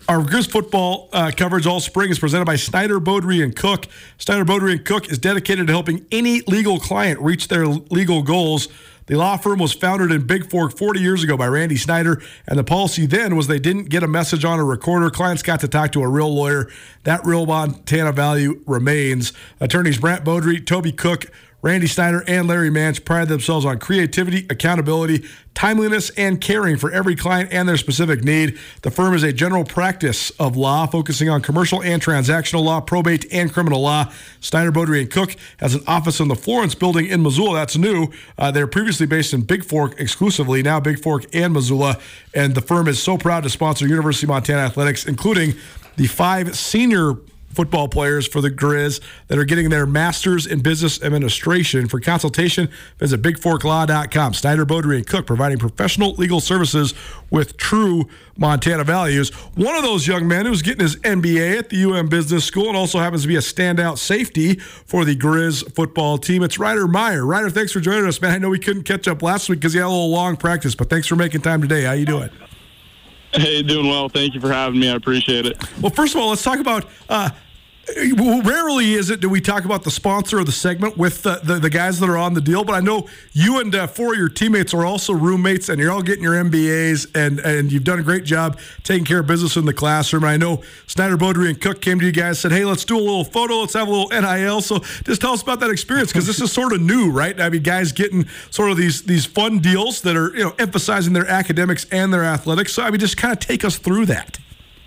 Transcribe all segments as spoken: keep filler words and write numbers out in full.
Our Grizz football uh, coverage all spring is presented by Snyder, Beaudry, and Cook. Snyder, Beaudry, and Cook is dedicated to helping any legal client reach their legal goals. The law firm was founded in Big Fork forty years ago by Randy Snyder, and the policy then was they didn't get a message on a recorder. Clients got to talk to a real lawyer. That real Montana value remains. Attorneys Brant Beaudry, Toby Cook, Randy Snyder, and Larry Manch pride themselves on creativity, accountability, timeliness, and caring for every client and their specific need. The firm is a general practice of law, focusing on commercial and transactional law, probate, and criminal law. Snyder, Beaudry, and Cook has an office in the Florence building in Missoula. That's new. Uh, they're previously based in Big Fork exclusively, now Big Fork and Missoula. And the firm is so proud to sponsor University of Montana athletics, including the five senior football players for the Grizz that are getting their master's in business administration. For consultation, visit big fork law dot com. Snyder, Beaudry, and Cook, providing professional legal services with true Montana values. One of those young men who's getting his M B A at the U M Business School and also happens to be a standout safety for the Grizz football team. It's Ryder Meyer. Ryder, thanks for joining us, man. I know we couldn't catch up last week because you had a little long practice, but thanks for making time today. How you doing? Hey, doing well. Thank you for having me. I appreciate it. Well, first of all, let's talk about uh, well, rarely is it do we talk about the sponsor of the segment with the, the, the guys that are on the deal, but I know you and uh, four of your teammates are also roommates, and you're all getting your M B As, and, and you've done a great job taking care of business in the classroom. And I know Snyder, Beaudry, and Cook came to you guys and said, hey, let's do a little photo, let's have a little N I L. So just tell us about that experience, because this is sort of new, right? I mean, guys getting sort of these these fun deals that are, you know, emphasizing their academics and their athletics. So, I mean, just kind of take us through that.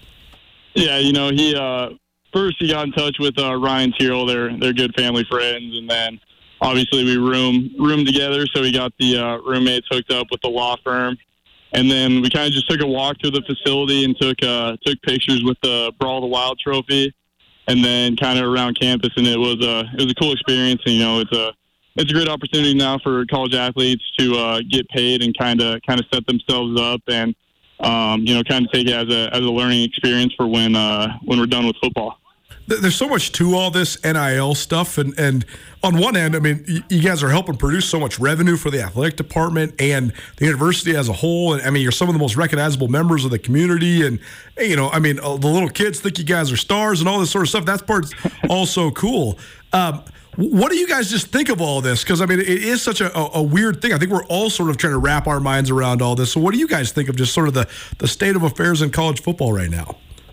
Yeah, you know, he uh, – First, he got in touch with uh, Ryan Tyrrell. They're they're good family friends, and then obviously we room room together. So we got the uh, roommates hooked up with the law firm, and then we kind of just took a walk through the facility and took uh, took pictures with the Brawl of the Wild trophy, and then kind of around campus. And it was a it was a cool experience. And you know, it's a it's a great opportunity now for college athletes to uh, get paid and kind of kind of set themselves up and. Um, you know, kind of take it as a as a learning experience for when uh, when we're done with football. There's so much to all this N I L stuff, and, and on one end, I mean, you guys are helping produce so much revenue for the athletic department and the university as a whole. And I mean, you're some of the most recognizable members of the community, and you know, I mean, the little kids think you guys are stars and all this sort of stuff. That part's also cool. Um, What do you guys just think of all this? Because, I mean, it is such a, a, a weird thing. I think we're all sort of trying to wrap our minds around all this. So what do you guys think of just sort of the, the state of affairs in college football right now?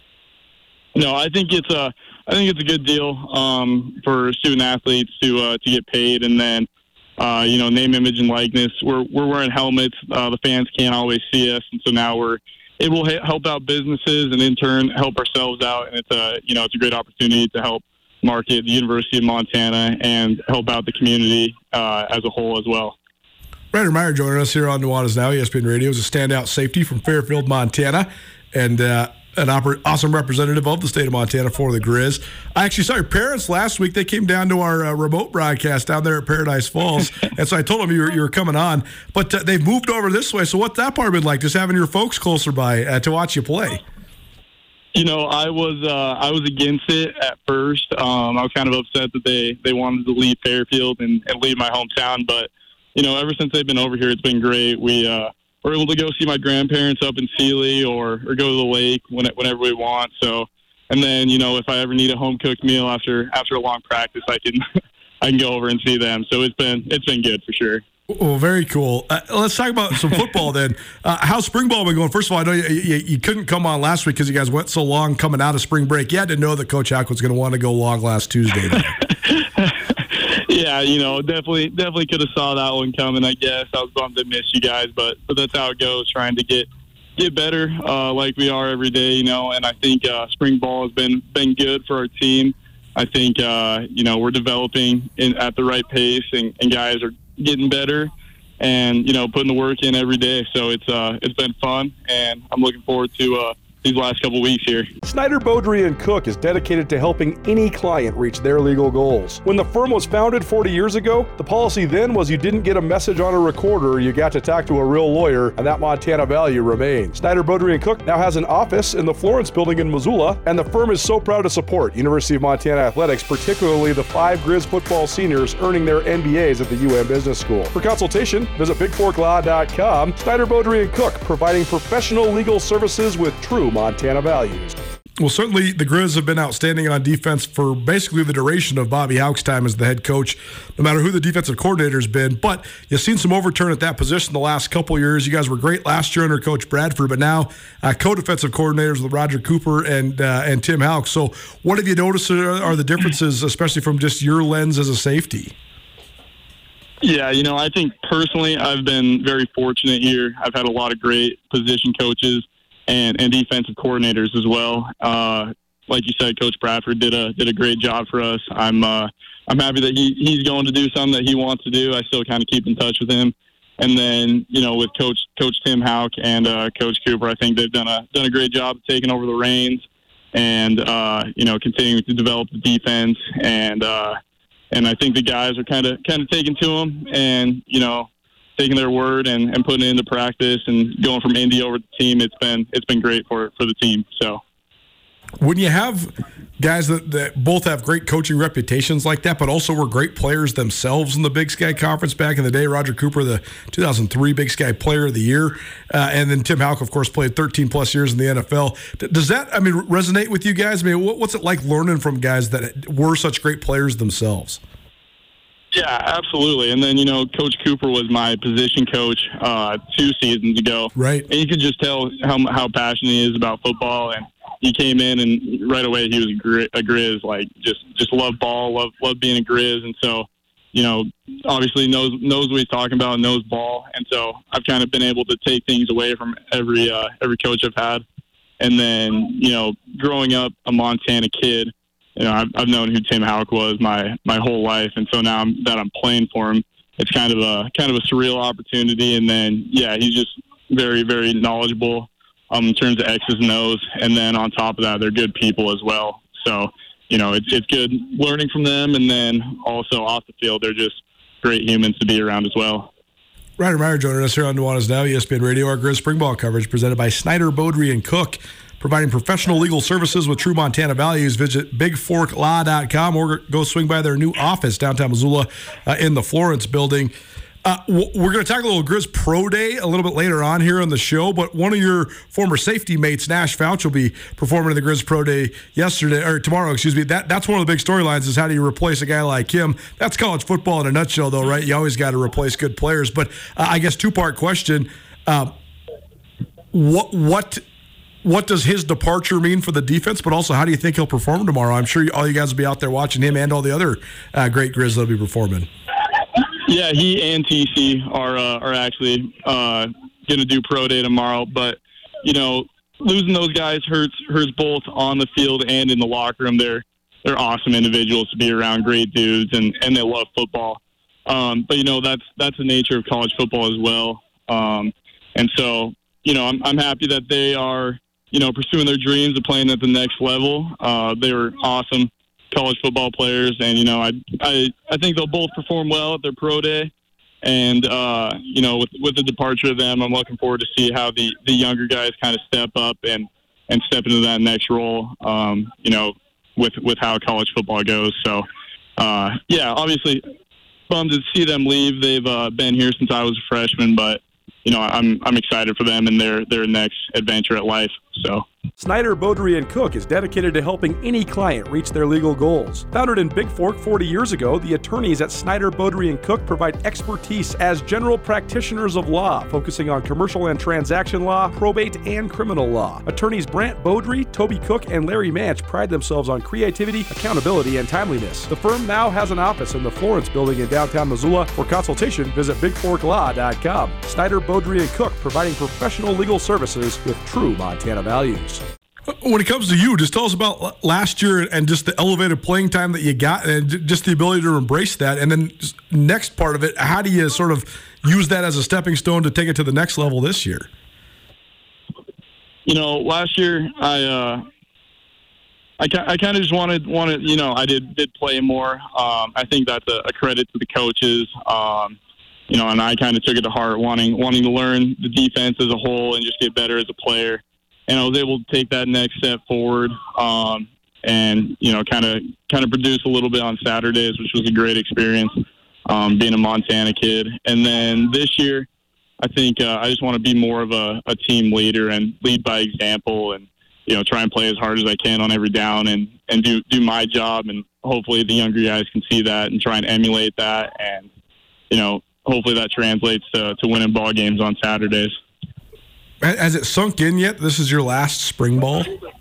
No, I think it's a I think it's a good deal um, for student athletes to uh, to get paid, and then uh, you know, name, image, and likeness. We're we're wearing helmets. Uh, the fans can't always see us, and so now we're it will help out businesses and in turn help ourselves out. And it's a you know it's a great opportunity to help market the University of Montana and help out the community uh, as a whole as well. Ryder Meyer joining us here on Nuanez Now. E S P N Radio is a standout safety from Fairfield, Montana, and uh, an oper- awesome representative of the state of Montana for the Grizz. I actually saw your parents last week. They came down to our uh, remote broadcast down there at Paradise Falls, and so I told them you were, you were coming on. But uh, they've moved over this way, so what's that part been like, just having your folks closer by uh, to watch you play? You know, I was uh, I was against it at first. Um, I was kind of upset that they, they wanted to leave Fairfield and, and leave my hometown. But, you know, ever since they've been over here, it's been great. We uh, were able to go see my grandparents up in Sealy or, or go to the lake when, whenever we want. So, and then, you know, if I ever need a home-cooked meal after after a long practice, I can I can go over and see them. So it's been it's been good for sure. Oh, very cool. Uh, let's talk about some football then. Uh, how's spring ball been going? First of all, I know you, you, you couldn't come on last week because you guys went so long coming out of spring break. You had to know that Coach Hack was going to want to go long last Tuesday. Yeah, you know, definitely definitely could have saw that one coming, I guess. I was bummed to miss you guys, but, but that's how it goes, trying to get get better uh, like we are every day, you know. And I think uh, spring ball has been, been good for our team. I think, uh, you know, we're developing in, at the right pace, and, and guys are getting better and, you know, putting the work in every day. So it's uh, it's been fun, and I'm looking forward to uh, these last couple weeks here. Snyder, Beaudry, and Cook is dedicated to helping any client reach their legal goals. When the firm was founded forty years ago, the policy then was you didn't get a message on a recorder, you got to talk to a real lawyer, and that Montana value remains. Snyder, Beaudry, and Cook now has an office in the Florence building in Missoula, and the firm is so proud to support University of Montana athletics, particularly the five Grizz football seniors earning their M B As at the U M Business School. For consultation, visit big fork law dot com. Snyder, Beaudry, and Cook, providing professional legal services with true Montana Values. Well, certainly the Grizz have been outstanding on defense for basically the duration of Bobby Hauck's time as the head coach, no matter who the defensive coordinator has been. But you've seen some overturn at that position the last couple of years. You guys were great last year under Coach Bradford, but now uh, co-defensive coordinators with Roger Cooper and uh, and Tim Hauck. So what have you noticed are, are the differences, especially from just your lens as a safety? Yeah, you know, I think personally I've been very fortunate here. I've had a lot of great position coaches and, and defensive coordinators as well. Uh, like you said, Coach Bradford did a did a great job for us. I'm uh, I'm happy that he, he's going to do something that he wants to do. I still kind of keep in touch with him. And then, you know, with Coach Coach Tim Hauck and uh, Coach Cooper, I think they've done a done a great job of taking over the reins and uh, you know, continuing to develop the defense. And uh, and I think the guys are kind of kind of taking to them and, you know, taking their word and, and putting it into practice and going from Indy over to the team. It's been it's been great for for the team. So when you have guys that, that both have great coaching reputations like that, but also were great players themselves in the Big Sky Conference back in the day, Roger Cooper, the two thousand three Big Sky Player of the Year, uh, and then Tim Hauck, of course, played thirteen plus years in the N F L. Does that, I mean, resonate with you guys? I mean, what's it like learning from guys that were such great players themselves? Yeah, absolutely. And then, you know, Coach Cooper was my position coach uh, two seasons ago. Right. And you could just tell how how passionate he is about football. And he came in and right away he was a, gri- a Grizz, like just just loved ball, love love being a Grizz. And so, you know, obviously knows knows what he's talking about, knows ball. And so I've kind of been able to take things away from every uh, every coach I've had. And then, you know, growing up a Montana kid, you know, I've, I've known who Tim Hauck was my, my whole life, and so now I'm, that I'm playing for him, it's kind of a kind of a surreal opportunity. And then, yeah, he's just very, very knowledgeable um, in terms of X's and O's, and then on top of that, they're good people as well. So, you know, it's it's good learning from them, and then also off the field, they're just great humans to be around as well. Ryder Meyer joining us here on Nuanez Now, E S P N Radio. Our Grizz Spring Ball coverage presented by Snyder, Beaudry, and Cook. Providing professional legal services with true Montana values. Visit big fork law dot com or go swing by their new office downtown Missoula uh, in the Florence building. Uh, we're going to talk a little Grizz Pro Day a little bit later on here on the show, but one of your former safety mates, Nash Fouch, will be performing in the Grizz Pro Day yesterday or tomorrow. Excuse me. That that's one of the big storylines is how do you replace a guy like him? That's college football in a nutshell, though, right? You always got to replace good players. But uh, I guess two part question: uh, what what what does his departure mean for the defense? But also, how do you think he'll perform tomorrow? I'm sure all you guys will be out there watching him and all the other uh, great Grizz that'll be performing. Yeah, he and T C are uh, are actually uh, going to do pro day tomorrow. But you know, losing those guys hurts hurts both on the field and in the locker room. They're they're awesome individuals to be around, great dudes, and, and they love football. Um, but you know, that's that's the nature of college football as well. Um, and so you know, I'm I'm happy that they are you know pursuing their dreams of playing at the next level. Uh, they were awesome college football players, and you know I I I think they'll both perform well at their pro day, and uh, you know with with the departure of them, I'm looking forward to see how the, the younger guys kind of step up and, and step into that next role. Um, you know with with how college football goes. So uh, yeah, obviously bummed to see them leave. They've uh, been here since I was a freshman, but you know I'm I'm excited for them and their their next adventure at life. So. Snyder, Beaudry, and Cook is dedicated to helping any client reach their legal goals. Founded in Big Fork forty years ago, the attorneys at Snyder, Beaudry, and Cook provide expertise as general practitioners of law, focusing on commercial and transaction law, probate, and criminal law. Attorneys Brant Beaudry, Toby Cook, and Larry Manch pride themselves on creativity, accountability, and timeliness. The firm now has an office in the Florence building in downtown Missoula. For consultation, visit big fork law dot com. Snyder, Beaudry, and Cook providing professional legal services with true Montana values. When it comes to you, just tell us about last year and just the elevated playing time that you got and just the ability to embrace that. And then next part of it, how do you sort of use that as a stepping stone to take it to the next level this year? You know, last year I uh, I, I kind of just wanted wanted you know I did did play more. Um, I think that's a, a credit to the coaches. Um, you know, and I kind of took it to heart, wanting wanting to learn the defense as a whole and just get better as a player. And I was able to take that next step forward, um, and you know, kind of kind of produce a little bit on Saturdays, which was a great experience, um, being a Montana kid. And then this year, I think uh, I just want to be more of a, a team leader and lead by example, and you know, try and play as hard as I can on every down and, and do, do my job. And hopefully the younger guys can see that and try and emulate that. And, you know, hopefully that translates to, to winning ball games on Saturdays. Has it sunk in yet? This is your last spring ball?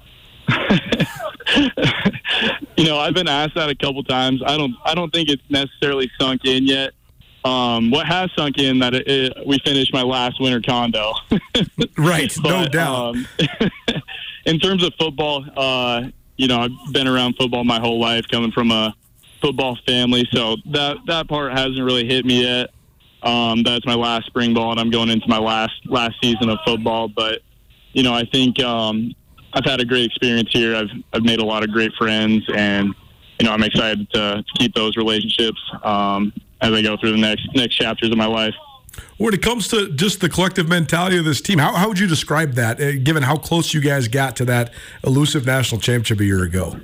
You know, I've been asked that a couple times. I don't, I don't think it's necessarily sunk in yet. Um, what has sunk in that it, it, we finished my last winter condo. Right, but, no doubt. Um, in terms of football, uh, you know, I've been around football my whole life, coming from a football family, so that that part hasn't really hit me yet. Um, that's my last spring ball, and I'm going into my last last season of football. But you know, I think um, I've had a great experience here. I've I've made a lot of great friends, and you know, I'm excited to, to keep those relationships um, as I go through the next next chapters of my life. When it comes to just the collective mentality of this team, how, how would you describe that, uh, given how close you guys got to that elusive national championship a year ago?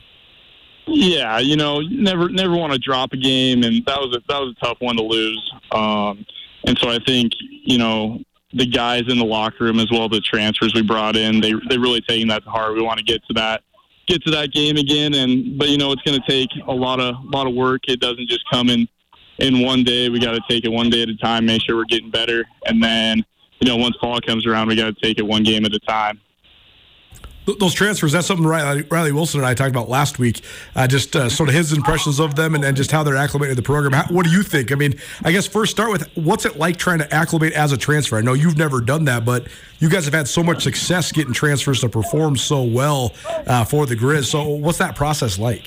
Yeah, you know, never never want to drop a game, and that was a, that was a tough one to lose. Um, and so I think, you know, the guys in the locker room as well, the transfers we brought in, they they really taking that to heart. We want to get to that get to that game again, and but you know, it's going to take a lot of lot of work. It doesn't just come in in one day. We got to take it one day at a time, make sure we're getting better, and then you know, once fall comes around, we got to take it one game at a time. Those transfers, that's something Riley, Riley Wilson and I talked about last week, uh, just uh, sort of his impressions of them and, and just how they're acclimated to the program. How, what do you think? I mean, I guess first start with, what's it like trying to acclimate as a transfer? I know you've never done that, but you guys have had so much success getting transfers to perform so well uh, for the Grizz. So what's that process like?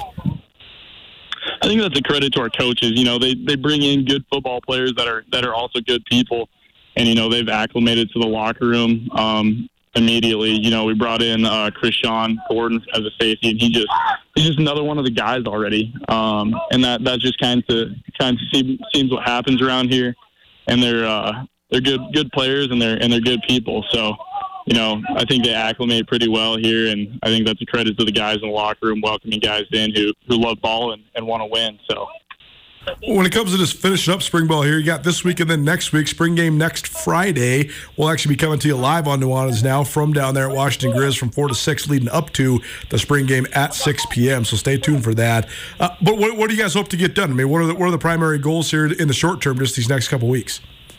I think that's a credit to our coaches. You know, they, they bring in good football players that are that are also good people, and, you know, they've acclimated to the locker room um immediately. You know, we brought in uh, Krishawn Gordon as a safety, and he just he's just another one of the guys already. Um, and that that just kind of kind of seems, seems what happens around here. And they're uh, they're good good players, and they're and they're good people. So, you know, I think they acclimate pretty well here, and I think that's a credit to the guys in the locker room welcoming guys in who who love ball and, and want to win. So. When it comes to just finishing up spring ball here, you got this week and then next week. Spring game next Friday. We'll actually be coming to you live on Nuanez Now from down there at Washington Grizz from four to six, leading up to the spring game at six p.m. So stay tuned for that. Uh, but what, what do you guys hope to get done? I mean, what are the, what are the primary goals here in the short term, just these next couple weeks?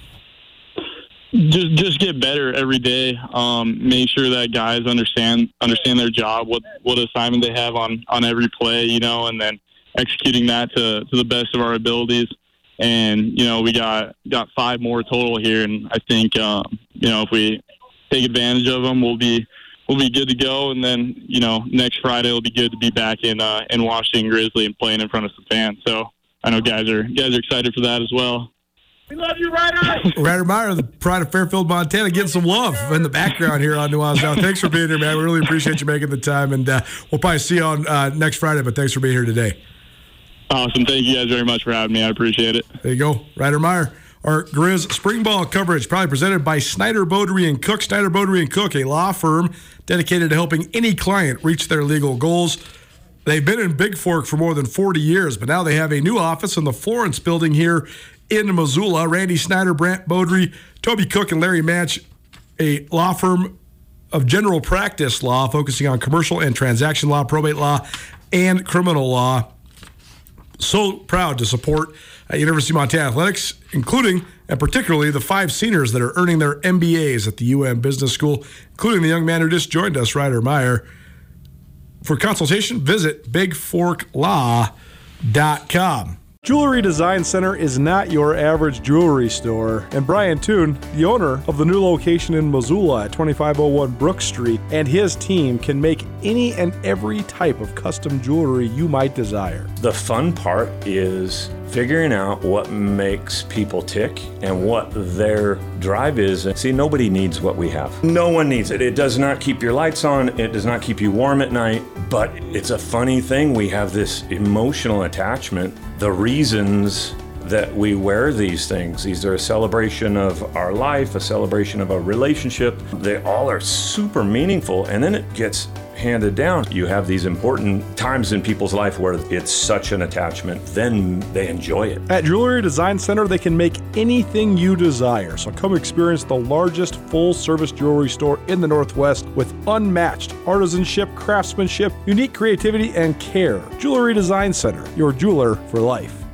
Just just get better every day. Um, make sure that guys understand understand their job, what what assignment they have on, on every play, you know, and then executing that to, to the best of our abilities. And, you know, we got, got five more total here. And I think, um, you know, if we take advantage of them, we'll be, we'll be good to go. And then, you know, next Friday it'll be good to be back in, uh, in Washington Grizzly and playing in front of some fans. So I know guys are, guys are excited for that as well. We love you, Ryder. Ryder Meyer, the pride of Fairfield, Montana, getting some love in the background here on Nuanez Now. Thanks for being here, man. We really appreciate you making the time. And uh, we'll probably see you on uh, next Friday, but thanks for being here today. Awesome. Thank you guys very much for having me. I appreciate it. There you go. Ryder Meyer. Our Grizz spring ball coverage probably presented by Snyder Bodery and Cook. Snyder Bodery and Cook, a law firm dedicated to helping any client reach their legal goals. They've been in Big Fork for more than forty years, but now they have a new office in the Florence building here in Missoula. Randy Snyder, Brant Bodery, Toby Cook, and Larry Match, a law firm of general practice law focusing on commercial and transaction law, probate law, and criminal law. So proud to support uh, University of Montana Athletics, including and particularly the five seniors that are earning their M B As at the U M Business School, including the young man who just joined us, Ryder Meyer. For consultation, visit big fork law dot com. Jewelry Design Center is not your average jewelry store, and Brian Toon, the owner of the new location in Missoula at twenty-five oh one Brook Street, and his team can make any and every type of custom jewelry you might desire. The fun part is figuring out what makes people tick and what their drive is. See, nobody needs what we have. No one needs it. It does not keep your lights on. It does not keep you warm at night, but it's a funny thing. We have this emotional attachment. The reasons that we wear these things, these are a celebration of our life, a celebration of a relationship. They all are super meaningful, and then it gets handed down. You have these important times in people's life where it's such an attachment, then they enjoy it. At Jewelry Design Center, they can make anything you desire. So come experience the largest full-service jewelry store in the Northwest with unmatched artisanship, craftsmanship, unique creativity, and care. Jewelry Design Center, your jeweler for life.